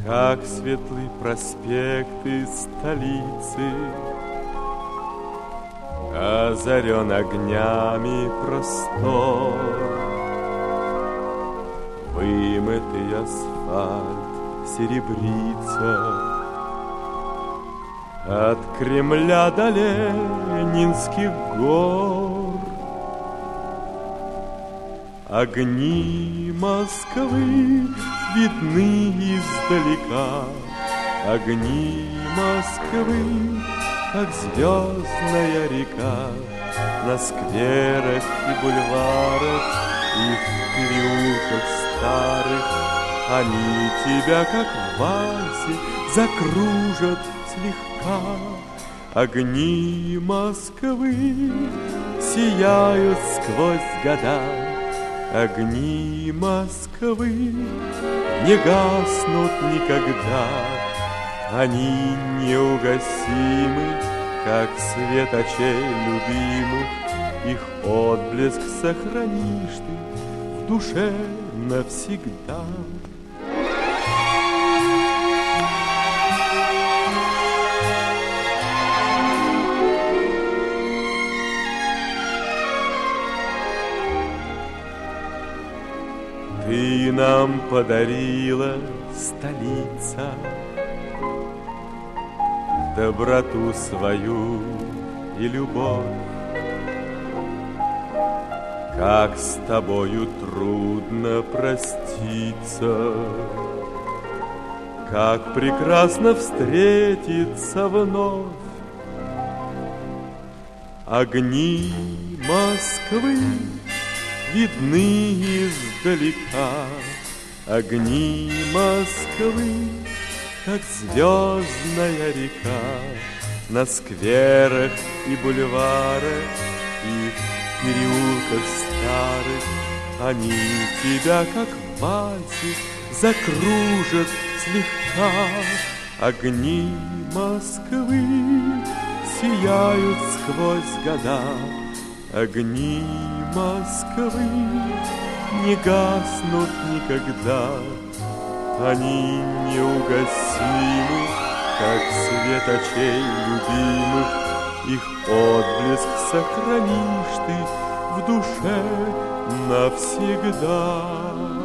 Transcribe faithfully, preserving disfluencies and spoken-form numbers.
как светлый проспект из столицы, озарен огнями простор. Вымытый асфальт серебрится от Кремля до Ленинских гор. Огни Москвы видны издалека, огни Москвы, как звездная река, на скверах и бульварах и в переулках старых. Они тебя, как в вальсе, закружат слегка. Огни Москвы сияют сквозь года, огни Москвы не гаснут никогда. Они неугасимы, как свет очей любимых. Их отблеск сохранишь ты в душе навсегда. Ты нам подарила, столица, доброту свою и любовь. Как с тобою трудно проститься, как прекрасно встретиться вновь. Огни Москвы видны издалека, огни Москвы, как звездная река, на скверах и бульварах и в переулках старых. Они тебя, как в вальсе, закружат слегка. Огни Москвы сияют сквозь года, огни Москвы не гаснут никогда. Они неугасимы, как свет очей любимых. Их отблеск сохранишь ты в душе навсегда.